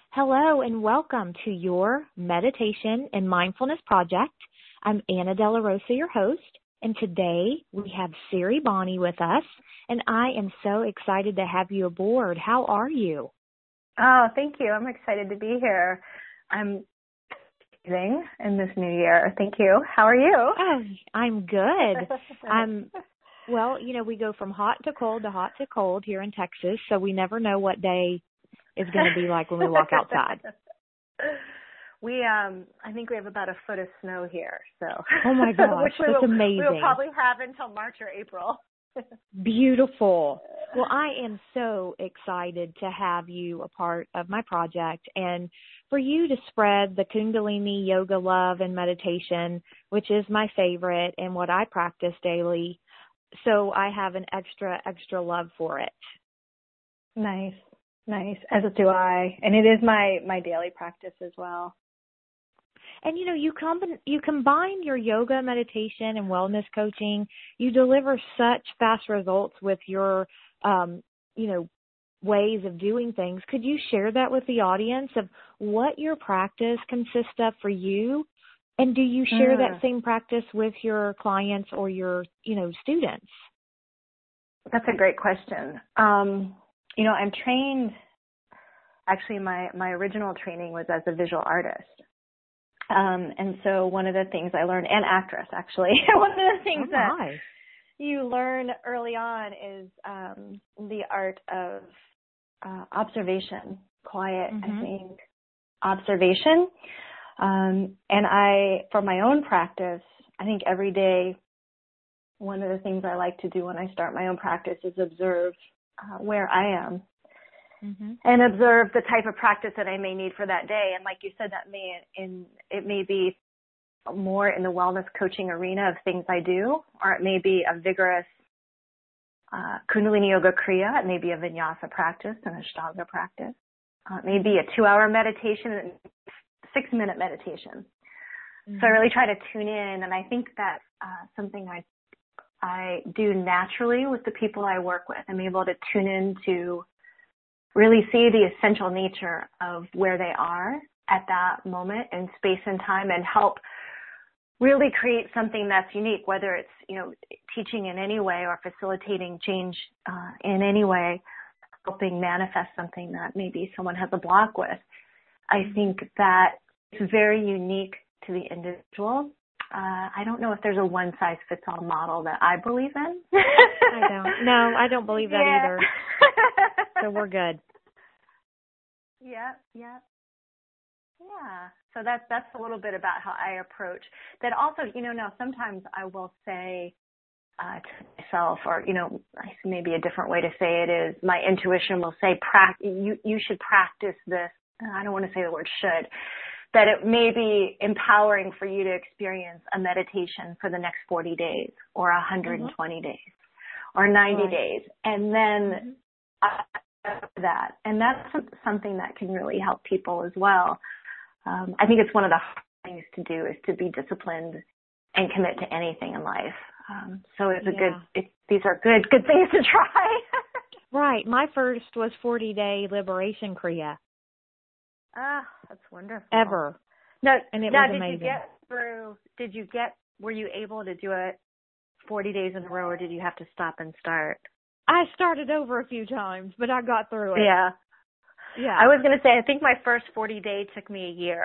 Hello and welcome to your Meditation and Mindfulness Project. I'm Anna Della Rosa, your host, and today we have Siri Bonnie with us, and I am so excited to have you aboard. How are you? Oh, thank you. I'm excited to be here. I'm amazing in this new year. Thank you. How are you? Oh, I'm good. Well, we go from hot to cold here in Texas, so we never know what day is going to be like when we walk outside. I think we have about a foot of snow here, so. Oh my gosh, that's amazing. We'll probably have until March or April. Beautiful. Well, I am so excited to have you a part of my project and for you to spread the Kundalini yoga love and meditation, which is my favorite and what I practice daily. So I have an extra love for it. Nice, as do I. And it is my daily practice as well. And, you combine your yoga, meditation, and wellness coaching. You deliver such fast results with your, ways of doing things. Could you share that with the audience of what your practice consists of for you? And do you share that same practice with your clients or your, students? That's a great question. I'm trained, actually my original training was as a visual artist. And so one of the things I learned, and actress actually, one of the things that you learn early on is the art of observation, quiet, I think, observation. And for my own practice, I think every day, one of the things I like to do when I start my own practice is observe where I am and observe the type of practice that I may need for that day. And like you said, it may be more in the wellness coaching arena of things I do, or it may be a vigorous Kundalini Yoga Kriya. It may be a Vinyasa practice, an Ashtanga practice. It may be a 2-hour meditation and 6-minute meditation. So I really try to tune in, and I think that's something I do naturally with the people I work with. I'm able to tune in to really see the essential nature of where they are at that moment in space and time and help really create something that's unique, whether it's, teaching in any way or facilitating change in any way, helping manifest something that maybe someone has a block with. I think that it's very unique to the individual. I don't know if there's a one-size-fits-all model that I believe in. I don't believe that either. So we're good. Yeah. So that's a little bit about how I approach that. Also, now sometimes I will say to myself, or maybe a different way to say it is, my intuition will say, you should practice this. I don't want to say the word should. That it may be empowering for you to experience a meditation for the next 40 days or 120 days or 90 days. And then that. And that's something that can really help people as well. I think it's one of the hard things to do is to be disciplined and commit to anything in life. So these are good things to try. Right. My first was 40-day liberation Kriya. Ah, that's wonderful. Ever. And it was amazing. Were you able to do it 40 days in a row, or did you have to stop and start? I started over a few times, but I got through it. Yeah. I was going to say, I think my first 40 day took me a year.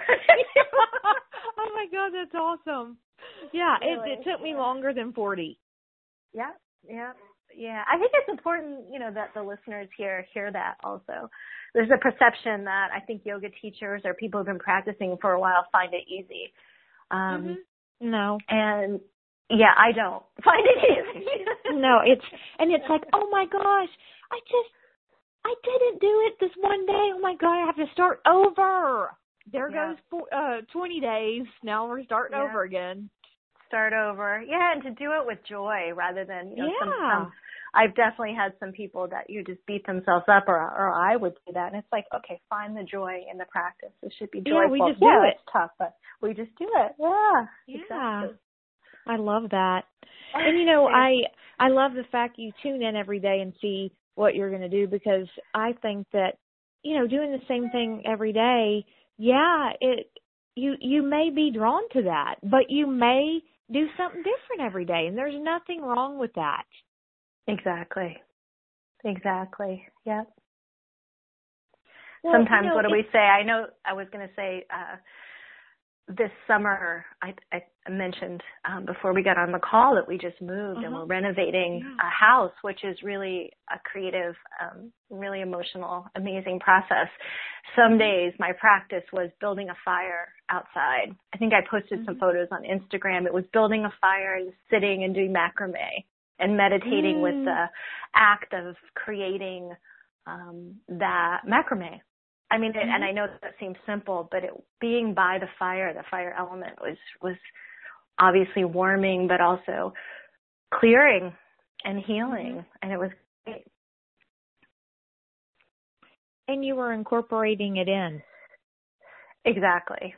Oh my God, that's awesome. Yeah, really? It took me longer than 40. Yeah. I think it's important, that the listeners hear that also. There's a perception that I think yoga teachers or people who've been practicing for a while find it easy. No. And I don't find it easy. No, it's like, oh my gosh, I didn't do it this one day. Oh my God, I have to start over. There goes 20 days. Now we're starting over again. Start over. Yeah, and to do it with joy rather than, some I've definitely had some people that just beat themselves up, or I would do that. And it's like, okay, find the joy in the practice. It should be joyful. Yeah, we just do it. It's tough, but we just do it. Yeah. Exactly. I love that. And, I love the fact you tune in every day and see what you're going to do, because I think that doing the same thing every day, yeah, you may be drawn to that, but you may do something different every day, and there's nothing wrong with that. Exactly. Yep. Well, Sometimes, what do we say? I know I was going to say, this summer, I mentioned before we got on the call that we just moved and we're renovating a house, which is really a creative, really emotional, amazing process. Some days my practice was building a fire outside. I think I posted some photos on Instagram. It was building a fire and sitting and doing macrame and meditating with the act of creating that macrame. I mean, and I know that seems simple, but being by the fire element was obviously warming, but also clearing and healing, and it was great. And you were incorporating it in. Exactly.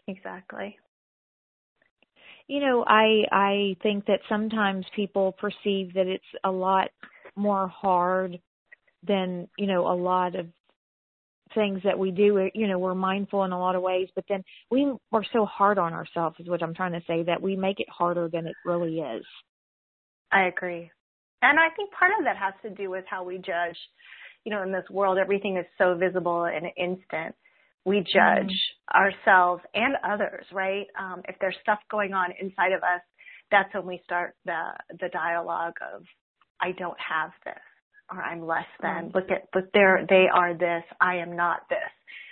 I think that sometimes people perceive that it's a lot more hard than, a lot of things that we do. We're mindful in a lot of ways, but then we're so hard on ourselves is what I'm trying to say, that we make it harder than it really is. I agree. And I think part of that has to do with how we judge. In this world, everything is so visible and instant. We judge ourselves and others, right? If there's stuff going on inside of us, that's when we start the dialogue of, I don't have this, or I'm less than. But they are this. I am not this.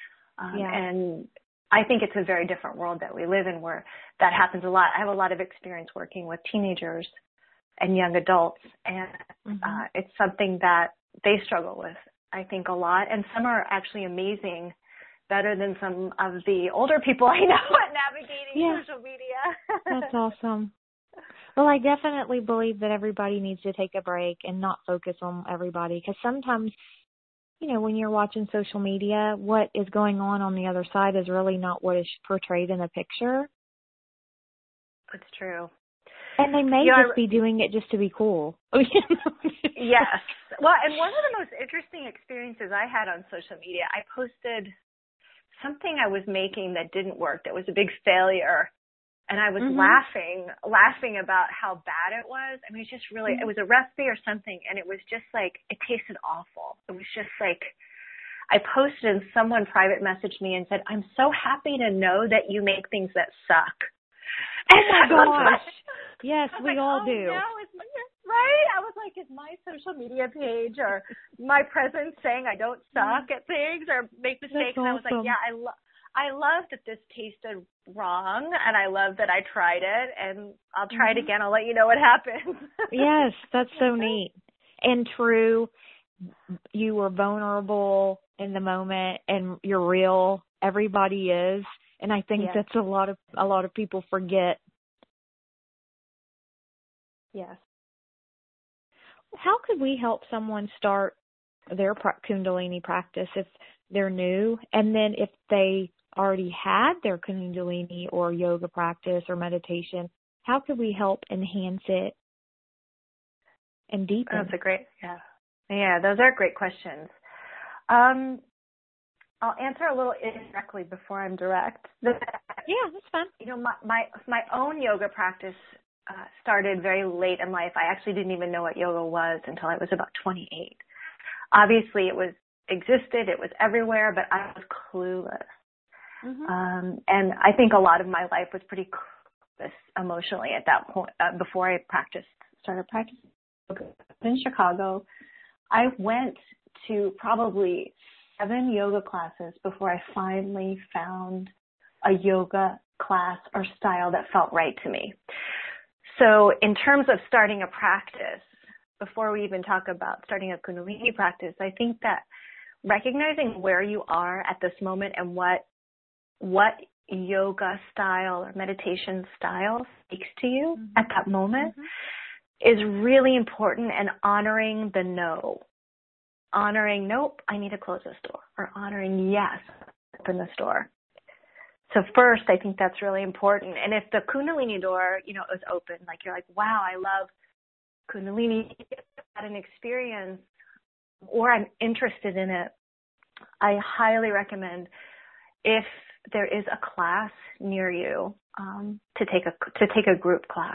And I think it's a very different world that we live in where that happens a lot. I have a lot of experience working with teenagers and young adults, and it's something that they struggle with, I think, a lot. And some are actually amazing, better than some of the older people I know at navigating social media. That's awesome. Well, I definitely believe that everybody needs to take a break and not focus on everybody, because sometimes, when you're watching social media, what is going on the other side is really not what is portrayed in the picture. It's true. And they may just be doing it just to be cool. Yes. Well, and one of the most interesting experiences I had on social media, I posted something I was making that didn't work, that was a big failure. And I was laughing about how bad it was. I mean, it's just really, it was a recipe or something, and it was just like, it tasted awful. It was just like, I posted and someone private messaged me and said, I'm so happy to know that you make things that suck. Oh my gosh. Yes, we all do. No, right? I was like, is my social media page or my presence saying I don't suck at things or make mistakes? Awesome. And I was like, yeah, I love that this tasted wrong, and I love that I tried it, and I'll try it again. I'll let you know what happens. Yes, that's so neat. And true, you were vulnerable in the moment, and you're real. Everybody is, and I think that's a lot of people forget. Yes. How could we help someone start their Kundalini practice if they're new, and then if they already had their Kundalini or yoga practice or meditation, how could we help enhance it and deepen? That's a great, those are great questions. I'll answer a little indirectly before I'm direct. Yeah, that's fine. My own yoga practice started very late in life. I actually didn't even know what yoga was until I was about 28. Obviously, it was everywhere, but I was clueless. And I think a lot of my life was pretty clueless emotionally at that point. Before I started practicing in Chicago, I went to probably 7 yoga classes before I finally found a yoga class or style that felt right to me. So in terms of starting a practice, before we even talk about starting a Kundalini practice, I think that recognizing where you are at this moment and what yoga style or meditation style speaks to you at that moment is really important, and honoring the no. Honoring, nope, I need to close this door, or honoring, yes, open this door. So first, I think that's really important. And if the Kundalini door, is open, like you're like, wow, I love Kundalini, had an experience, or I'm interested in it, I highly recommend, if there is a class near you, to take a group class.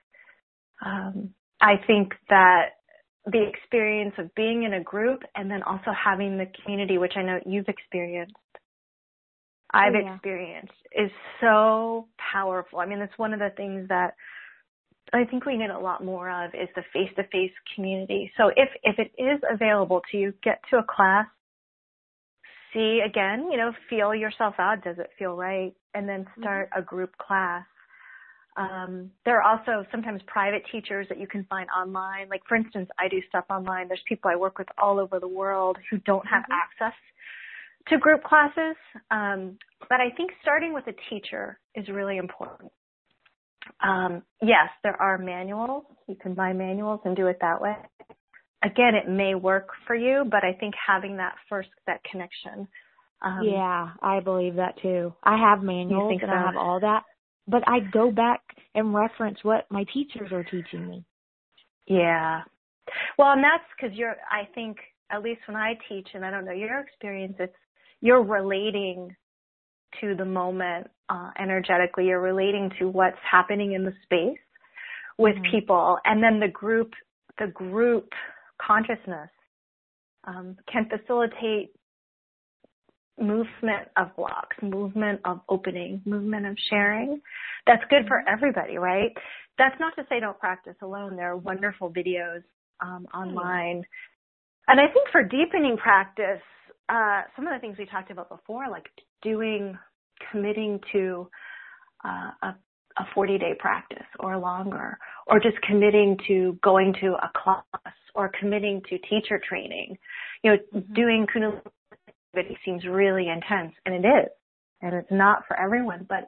I think that the experience of being in a group and then also having the community, which I know you've experienced, I've experienced, is so powerful. I mean, that's one of the things that I think we need a lot more of, is the face-to-face community. So if it is available to you, get to a class, see again, feel yourself out. Does it feel right? And then start a group class. There are also sometimes private teachers that you can find online. Like, for instance, I do stuff online. There's people I work with all over the world who don't have access to group classes. But I think starting with a teacher is really important. Yes, there are manuals. You can buy manuals and do it that way. Again, it may work for you, but I think having that connection. Yeah, I believe that too. I have manuals and I have all that, but I go back and reference what my teachers are teaching me. Yeah. Well, and that's because I think, at least when I teach, and I don't know your experience, you're relating to the moment energetically. You're relating to what's happening in the space with people, and then the group consciousness can facilitate movement of blocks, movement of opening, movement of sharing. That's good for everybody, right? That's not to say don't practice alone. There are wonderful videos online. And I think for deepening practice, some of the things we talked about before, like committing to a 40-day practice or longer, or just committing to going to a class, or committing to teacher training. Doing Kundalini seems really intense, and it is, and it's not for everyone, but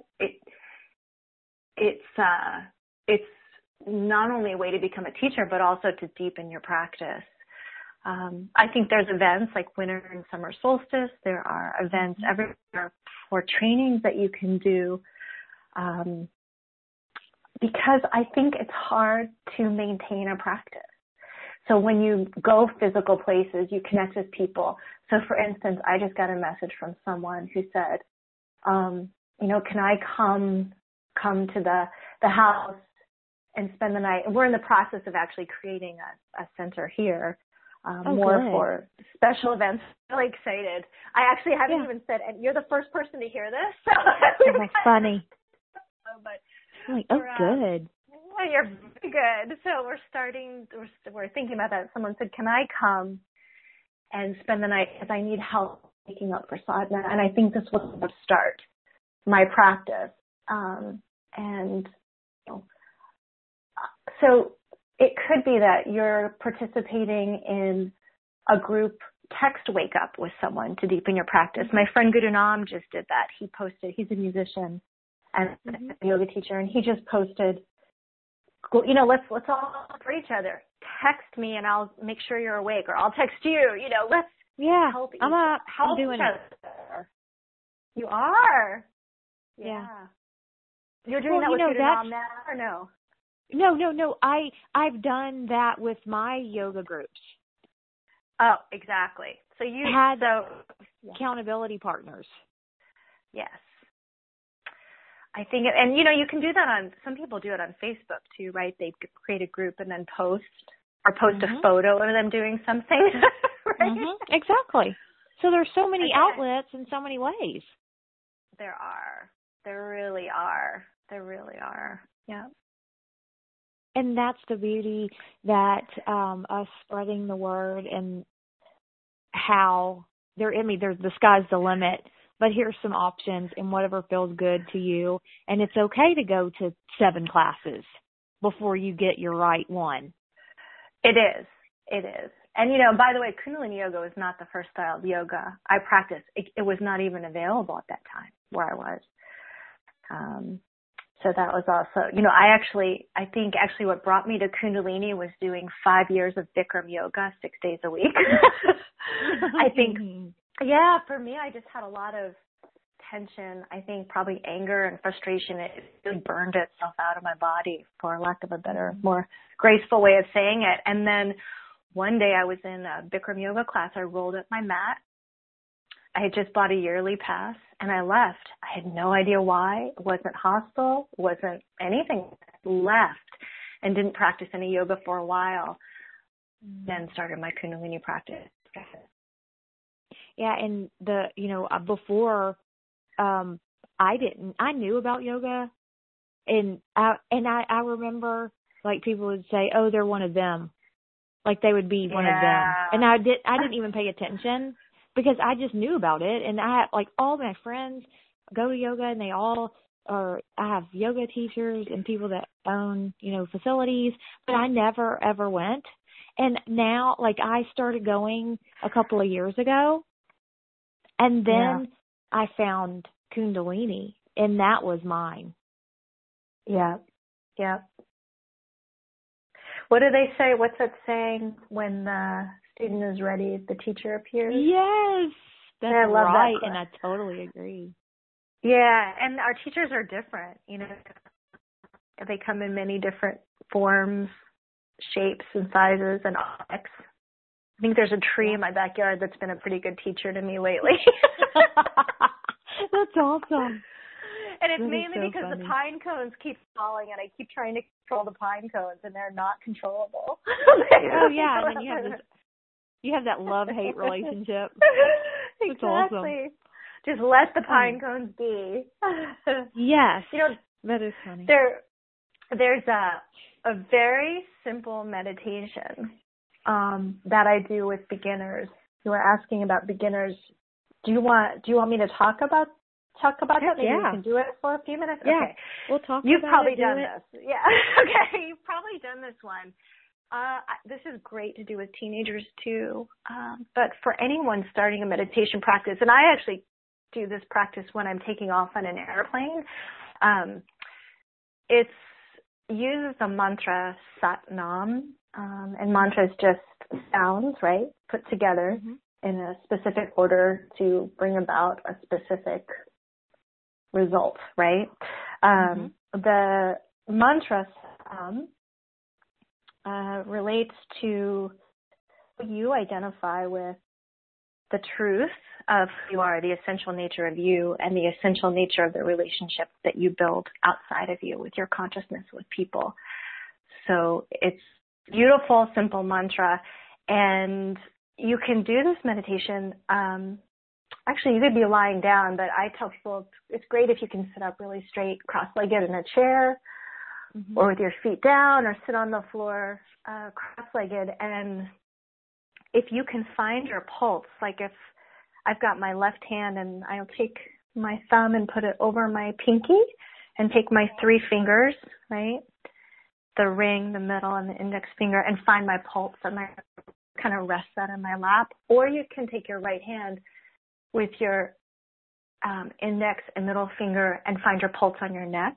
it's not only a way to become a teacher, but also to deepen your practice. I think there's events like winter and summer solstice. There are events everywhere for trainings that you can do, because I think it's hard to maintain a practice. So when you go physical places, you connect with people. So for instance, I just got a message from someone who said, can I come to the house and spend the night? And we're in the process of actually creating a center here, more for special events. I'm really excited. I actually haven't even said, and you're the first person to hear this. So that's funny. But good. Well, you're very good. So we're thinking about that. Someone said, can I come and spend the night, because I need help waking up for sadhana? And I think this will start my practice. So it could be that you're participating in a group text wake up with someone to deepen your practice. My friend Guru Nam just did that. He posted, he's a musician and a yoga teacher, and he just posted, let's all for each other. Text me and I'll make sure you're awake, or I'll text you. Let's help each other. I'm doing it. You are? Yeah. You're doing that with Guru Nam now, or no? No. I've done that with my yoga groups. Oh, exactly. So you had accountability partners. Yes. I think, and you can do that some people do it on Facebook too, right? They create a group and then post a photo of them doing something, right? Exactly. So there's so many outlets in so many ways. There really are. Yeah. And that's the beauty that us spreading the word, and how there's the sky's the limit, but here's some options and whatever feels good to you. And it's okay to go to 7 classes before you get your right one. It is. And, by the way, Kundalini Yoga was not the first style of yoga I practiced. It was not even available at that time where I was. So that was also, I think what brought me to Kundalini was doing 5 years of Bikram yoga 6 days a week. I think, for me, I just had a lot of tension. I think probably anger and frustration. It really burned itself out of my body, for lack of a better, more graceful way of saying it. And then one day I was in a Bikram yoga class. I rolled up my mat I had just bought a yearly pass and I left. I had no idea why. It wasn't hostile, wasn't anything. Left and didn't practice any yoga for a while. Then started my Kundalini practice. Yeah, and before I knew about yoga, and I remember like people would say, "Oh, they're one of them." Like they would be one of them. And I didn't even pay attention because I just knew about it, and I like all my friends go to yoga and I have yoga teachers and people that own, facilities, but I never ever went. And now like I started going a couple of years ago, and then I found Kundalini, and that was mine. Yeah. Yeah. What do they say? What's that saying? When the student is ready, the teacher appears? Yes. That's I love right. that. And I totally agree. Yeah. And our teachers are different. They come in many different forms, shapes, and sizes and objects. I think there's a tree in my backyard that's been a pretty good teacher to me lately. That's awesome. And it's that mainly so because funny. the pine cones keep falling, and I keep trying to control the pine cones, and they're not controllable. Oh yeah, and then you have that love-hate relationship. Exactly. Awesome. Just let the pine cones be. Yes. That is funny. There's a very simple meditation that I do with beginners. You were asking about beginners. Do you want me to talk about that? Maybe we can do it for a few minutes? Yeah. Okay. We'll talk You've about probably it. done this. Yeah. Okay. You've probably done this one. This is great to do with teenagers too. But for anyone starting a meditation practice, and I actually do this practice when I'm taking off on an airplane, it uses the mantra Sat Nam, and mantra is just sounds, right, put together in a specific order to bring about a specific result, right? The mantra relates to what you identify with the truth of who you are, the essential nature of you, and the essential nature of the relationship that you build outside of you with your consciousness with people. So it's beautiful, simple mantra, and you can do this meditation. Actually, you could be lying down, but I tell people it's great if you can sit up really straight, cross-legged in a chair, or with your feet down, or sit on the floor cross-legged. And if you can find your pulse, like if I've got my left hand and I'll take my thumb and put it over my pinky and take my 3 fingers, right? The ring, the middle, and the index finger, and find my pulse, and I kind of rest that in my lap. Or you can take your right hand with your index and middle finger and find your pulse on your neck.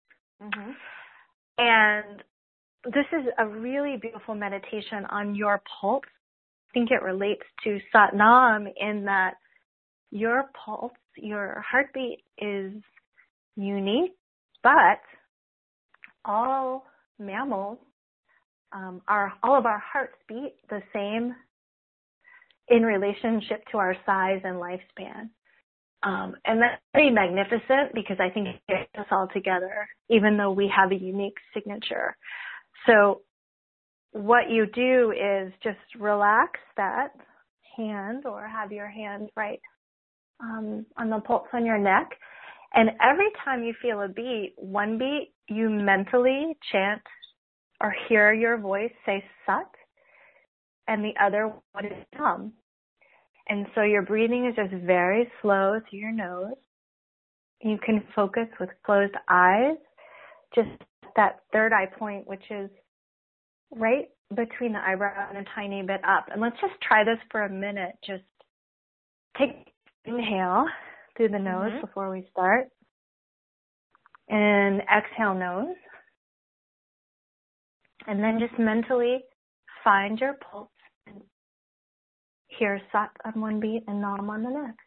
And this is a really beautiful meditation on your pulse. I think it relates to Sat Nam in that your pulse, your heartbeat is unique, but all mammals, all of our hearts beat the same in relationship to our size and lifespan. And that's pretty magnificent because I think it gets us all together, even though we have a unique signature. So what you do is just relax that hand, or have your hand right on the pulse on your neck. And every time you feel a beat, one beat, you mentally chant or hear your voice say Sat, and the other one is Nam. And so your breathing is just very slow through your nose. You can focus with closed eyes, just that third eye point, which is right between the eyebrow and a tiny bit up. And let's just try this for a minute. Just take inhale through the nose before we start. And exhale nose. And then just mentally find your pulse. Hear Sat on one beat and Nam on the next.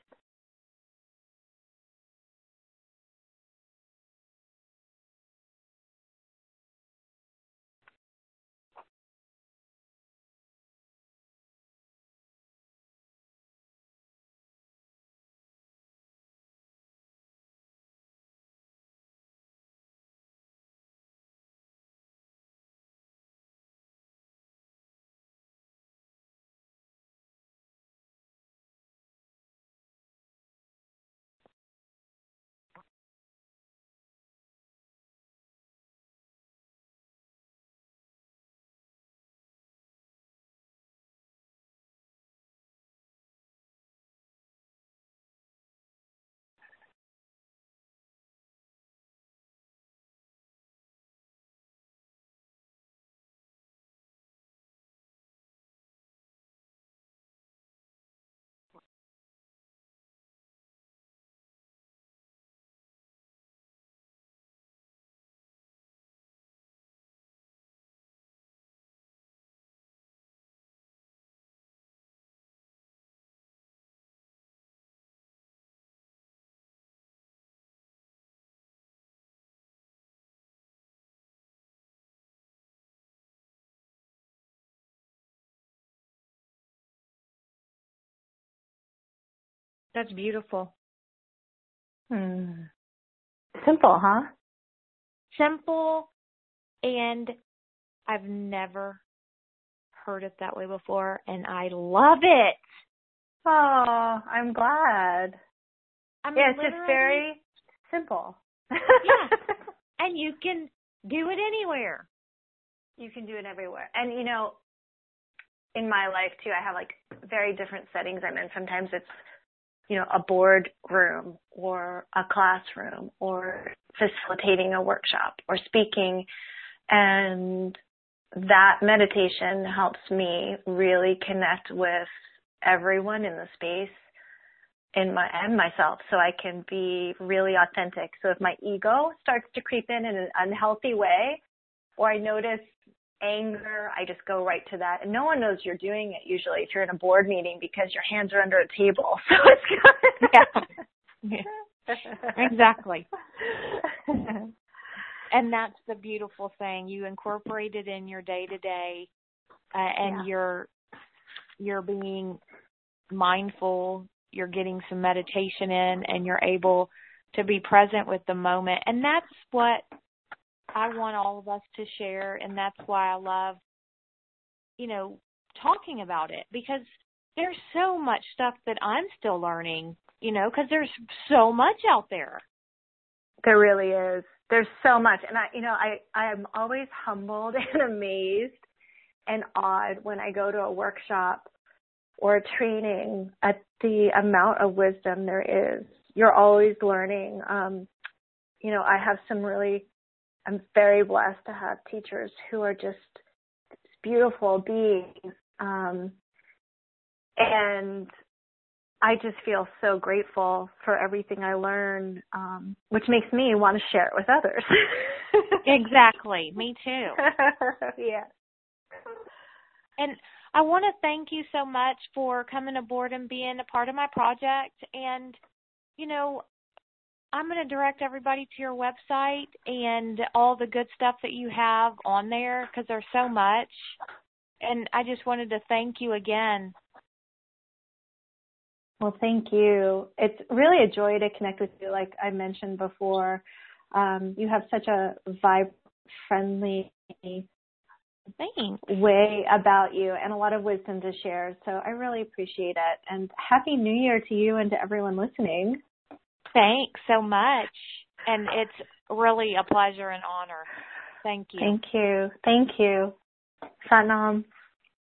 That's beautiful. Simple, huh? Simple, and I've never heard it that way before, and I love it. Oh, I'm glad. I mean, yeah, it's just very simple. Yeah, and you can do it anywhere. You can do it everywhere. And, you know, in my life, too, I have, like, very different settings I'm in. Sometimes it's, you know, a board room or a classroom or facilitating a workshop or speaking. And that meditation helps me really connect with everyone in the space and myself, so I can be really authentic. So if my ego starts to creep in an unhealthy way, or I notice anger, I just go right to that. And no one knows you're doing it usually if you're in a board meeting because your hands are under a table. So it's yeah. Exactly. And that's the beautiful thing. You incorporate it in your day-to-day, and you're being mindful, you're getting some meditation in, and you're able to be present with the moment. And that's what I want all of us to share, and that's why I love, you know, talking about it, because there's so much stuff that I'm still learning, you know, because there's so much out there. There really is. There's so much. And I'm always humbled and amazed and awed when I go to a workshop or a training at the amount of wisdom there is. You're always learning. You know, I'm very blessed to have teachers who are just beautiful beings. And I just feel so grateful for everything I learn, which makes me want to share it with others. Exactly. Me too. Yeah. And I want to thank you so much for coming aboard and being a part of my project. And, you know, I'm going to direct everybody to your website and all the good stuff that you have on there, because there's so much. And I just wanted to thank you again. Well, thank you. It's really a joy to connect with you. Like I mentioned before, you have such a vibrant, friendly way about you and a lot of wisdom to share. So I really appreciate it. And Happy New Year to you and to everyone listening. Thanks so much. And it's really a pleasure and honor. Thank you. Thank you. Thank you. Satnam.